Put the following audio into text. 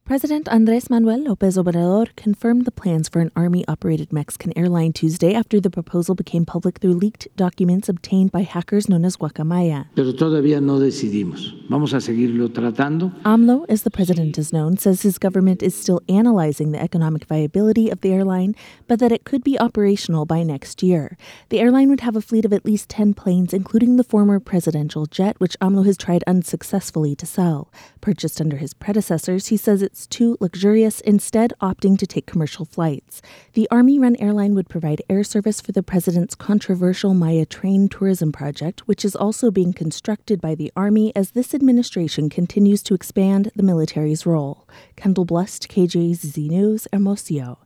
President Andrés Manuel López Obrador confirmed the plans for an Army-operated Mexican airline Tuesday after the proposal became public through leaked documents obtained by hackers known as Guacamaya. Pero todavía no decidimos. Vamos a seguirlo tratando. AMLO, as the president is known, says his government is still analyzing the economic viability of the airline, but that it could be operational by next year. The airline would have a fleet of at least 10 planes, including the former presidential jet, which AMLO has tried unsuccessfully to sell. Purchased under his predecessors, he says it's too luxurious, instead opting to take commercial flights. The Army-run airline would provide air service for the president's controversial Maya Train tourism project, which is also being constructed by the Army as this administration continues to expand the military's role. Kendall Blust, KJZZ News, Hermosillo.